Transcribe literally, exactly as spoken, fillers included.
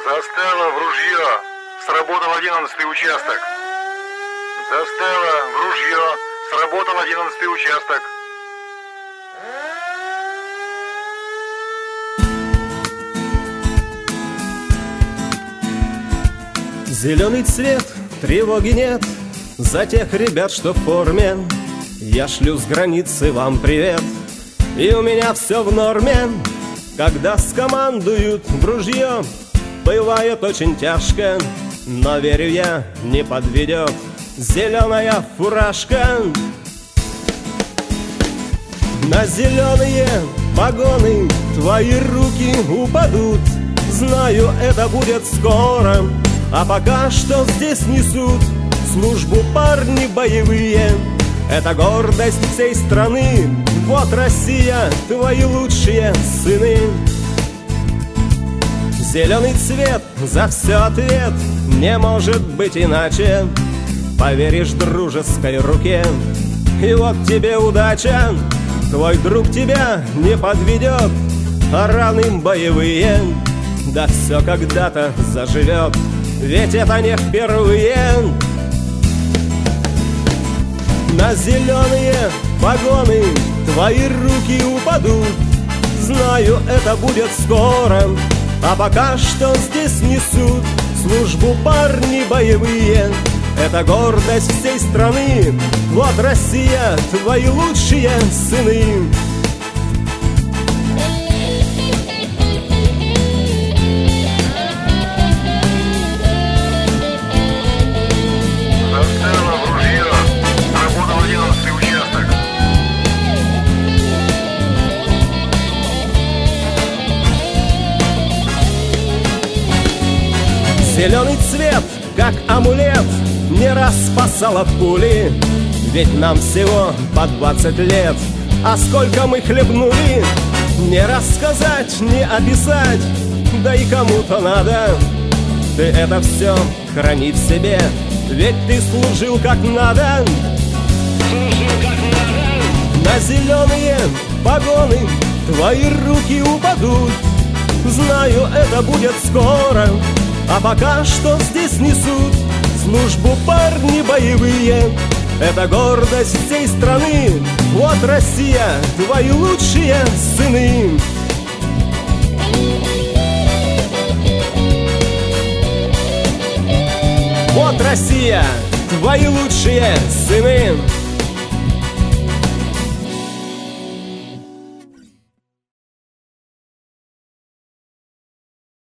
Застава в ружье. Сработал одиннадцатый участок. Застава в ружье. Сработал одиннадцатый участок. Зеленый цвет, тревоги нет за тех ребят, что в форме. Я шлю с границы вам привет, и у меня все в норме. Когда скомандуют в ружье, бывает очень тяжко, но верю я, не подведет зеленая фуражка. На зеленые погоны твои руки упадут. Знаю, это будет скоро, а пока что здесь несут службу парни боевые. Это гордость всей страны. Вот Россия, твои лучшие сыны. Зеленый цвет, за все ответ. Не может быть иначе. Поверишь дружеской руке, и вот тебе удача. Твой друг тебя не подведет, а раны боевые. Да все когда-то заживет, ведь это не впервые. На зеленые погоны твои руки упадут. Знаю, это будет скоро, а пока что здесь несут службу парни боевые. Это гордость всей страны. Вот Россия, твои лучшие сыны. Зеленый цвет, как амулет, не раз спасал от пули. Ведь нам всего по двадцать лет, а сколько мы хлебнули. Не рассказать, не описать, да и кому-то надо. Ты это все храни в себе, ведь ты служил как надо. Служил как надо. На зеленые погоны твои руки упадут. Знаю, это будет скоро, а пока что здесь несут службу парни боевые. Это гордость всей страны. Вот Россия, твои лучшие сыны. Вот Россия, твои лучшие сыны.